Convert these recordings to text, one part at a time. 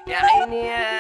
يا عيني يا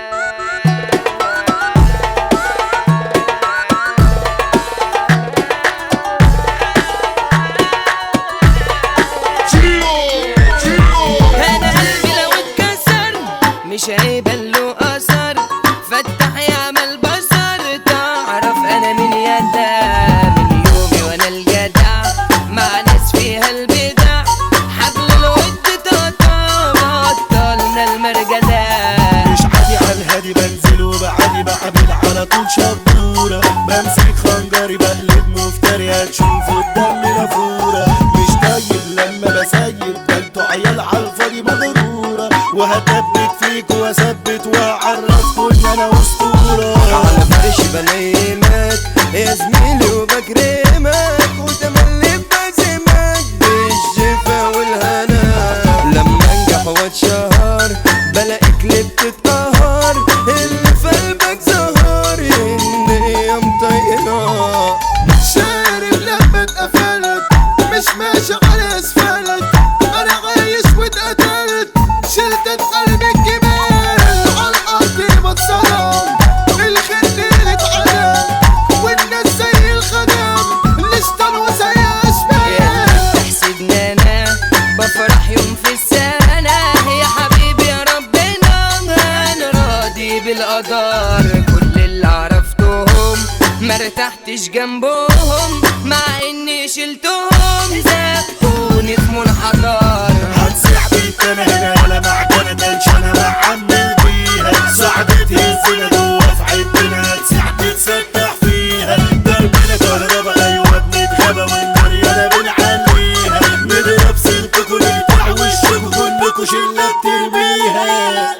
انا قلبي لو اتكسر مش هيبان له اثر، فتح يعمل بصر تعرف انا من يدا من يومي وانا الجدع مع ناس فيها البدع، حبل الود تقطع بطلنا المرجدة. مش عادي على الهادي بنزل وبعادي بعمل على طول شبورة، بمسك خنجري بقلب مفتري هتشوفوا الدم نافورة. مش طيب لما بسيب ده انتوا عيال عالفاضي مغرورة، وهثبت فيكوا واثبت واعرفكوا ان انا اسطورة. على فرش بنيمك يا زميلي وبكرمك وتملي بزمك بالشفا والهنا، لما انجح واتشهر بلاقيك اللي بتتقهر اللي في قلبك ظهر ان هي مطينة. شارب لما اتقفلت مش ماشي على اسفلت، انا عايش واتقتلت شلت قلبي الجبال على الارض بتصدم، الخير اتعدم والناس زي الخدم نشتغل زي اشبال. تحسدني انا بفرح يوم في السنة يا حبيبي يا ربنا، انا راضي بالقدر كل اللي عرفتهم ما ارتحتش جنبهم مع اني شلتهم زقوني في منحدر. هتسيح بيك انا هنا ولا معجنة تنشنة بعمل بيها، صعبتي الزنا جوا في عيبنا هتسيح تتسبح فيها، دربنا كهربا ايوه بنتغابى والنار يالا بنعليها، نضرب سلككوا نقطع وشكوا كلكوا شلة بترميها.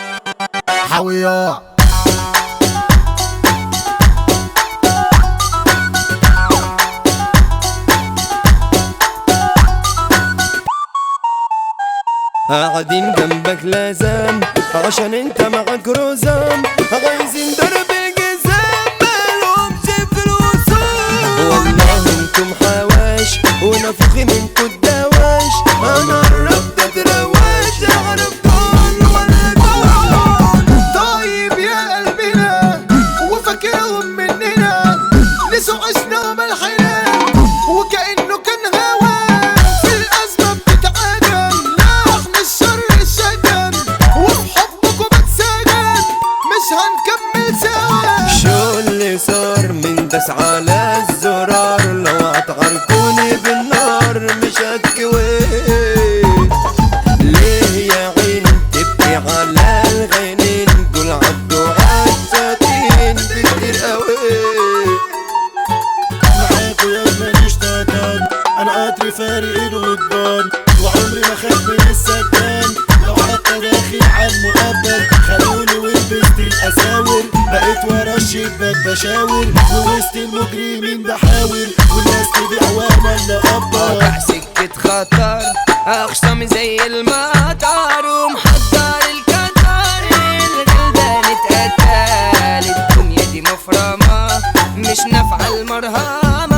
حاوية قاعدين جنبك لازم عشان انت معاك رزام، عايزين ضرب الجزام مالهمش في الوصول، والله انتم حواش ونفخي منكوا الدواش، انا قربت اترواش اعرف كون ولا كون. طيب يا قلبنا وفاكرهم مننا نسوا عشنا ملحنا وكأنه كان هوا في الأزمة بتتعادل، لا احنا الشر الشجن وفي حبكم بتسجن مش هنكمل سوا. شو اللي صار من دس على الزرار، لو هتعركوني بالنار مش هتكوي، ليه يا عين تبكي على الغنين دول عدوا عالساتين كتير قوي. معاكوا يا ماليش تاكان انا قطري فارق الودان وعمري ما خاف من السكان، لو حتى داخل على المقبل خلوني ولبست الاساور، بقيت ورا الشباك بشاور ووسط المجرمين بحاول والناس تبيع وانا اللي ابطل. قاطع سكة خطر اخصامي زي المطر ومحضر القطر، الغلبان اتقتل الدنيا دي مفرمة مش نافعة المرهمة.